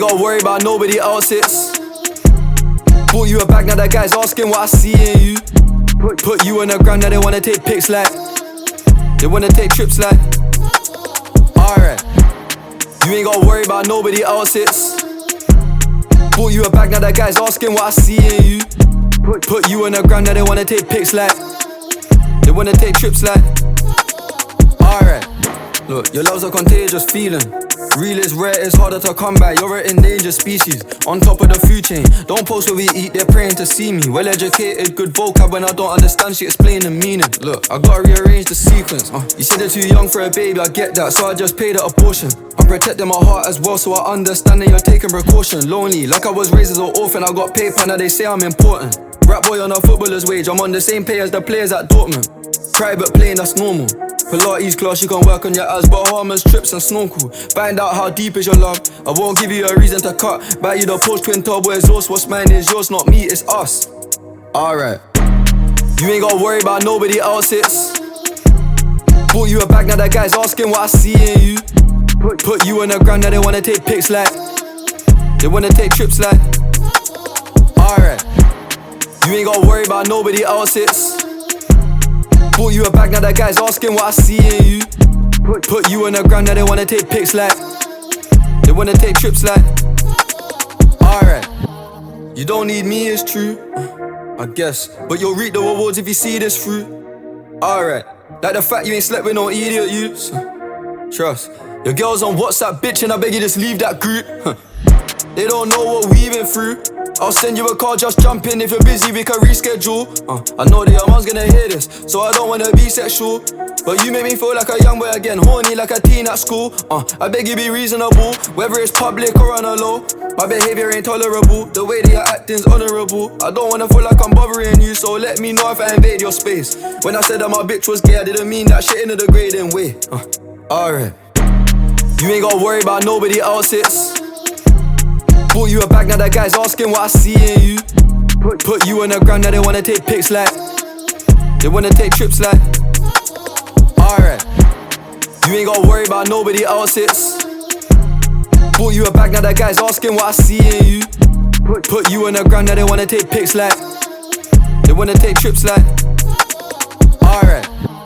ain't gotta worry about nobody else's. Bought you a bag, now that guy's asking what I see in you. Put you on the ground, now they wanna take pics like, they wanna take trips like. Alright, you ain't gotta worry about nobody else's. Bought you a bag, now that guy's asking what I see in you. Put you on the ground, now they wanna take pics like, they wanna take trips like. Alright, look, your love's a contagious feeling. Real is rare, it's harder to come by. You're an endangered species, on top of the food chain. Don't post where we eat, they're praying to see me. Well educated, good vocab. When I don't understand, she explain the meaning. Look, I gotta rearrange the sequence. You said they're too young for a baby, I get that, so I just paid her a portion. I'm protecting my heart as well, so I understand that you're taking precaution. Lonely, like I was raised as an orphan. I got paper, now they say I'm important. Rap boy on a footballer's wage, I'm on the same pay as the players at Dortmund. Private plane, that's normal. Pilates class, you can work on your abs, Bahamas, trips and snorkel. Find out how deep is your love, I won't give you a reason to cut. Buy you the Porsche twin turbo exhaust, what's mine is yours, not me, it's us. Alright, you ain't gotta worry about nobody else's. Bought you a bag, now that guy's asking what I see in you. Put you on the ground, now they wanna take pics like, they wanna take trips like. Alright, you ain't gotta worry about nobody else's. Bought you a bag, now that guy's asking what I see in you. Put you on the ground, now they wanna take pics like, they wanna take trips like. Alright, you don't need me, it's true, I guess, but you'll reap the rewards if you see this through. Alright, like the fact you ain't slept with no idiot youths. Trust, your girl's on WhatsApp bitch and I beg you just leave that group. They don't know what we've been through. I'll send you a call, just jump in. If you're busy, we can reschedule. I know that your mom's gonna hear this, so I don't wanna be sexual. But you make me feel like a young boy again, horny like a teen at school. I beg you be reasonable, whether it's public or on a low. My behavior ain't tolerable, the way that you're acting's honorable. I don't wanna feel like I'm bothering you, so let me know if I invade your space. When I said that my bitch was gay, I didn't mean that shit in a degrading way. Alright, you ain't gotta worry about nobody else's. Bought you a bag, now that guy's asking what I see in you. Put you on the ground, now they wanna take pics like, they wanna take trips like. Alright, you ain't gotta worry about nobody else's. Bought you a bag, now that guy's asking what I see in you. Put you on the ground, now they wanna take pics like, they wanna take trips like. Alright.